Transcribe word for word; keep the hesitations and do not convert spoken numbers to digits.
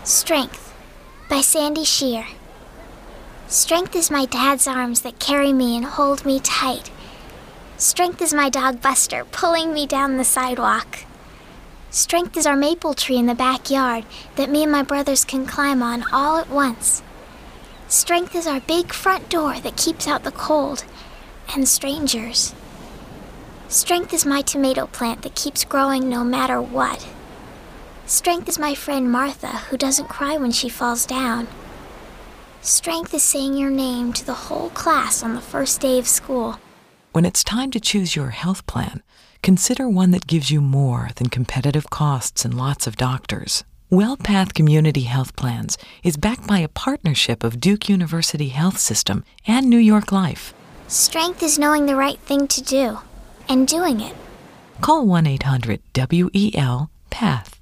Strength by Sandy Shear. Strength is my dad's arms that carry me and hold me tight. Strength is my dog Buster pulling me down the sidewalk. Strength is our maple tree in the backyard that me and my brothers can climb on all at once. Strength is our big front door that keeps out the cold and strangers. Strength is my tomato plant that keeps growing no matter what. Strength is my friend Martha, who doesn't cry when she falls down. Strength is saying your name to the whole class on the first day of school. When it's time to choose your health plan, consider one that gives you more than competitive costs and lots of doctors. WellPath Community Health Plans is backed by a partnership of Duke University Health System and New York Life. Strength is knowing the right thing to do and doing it. Call one eight hundred W E L PATH.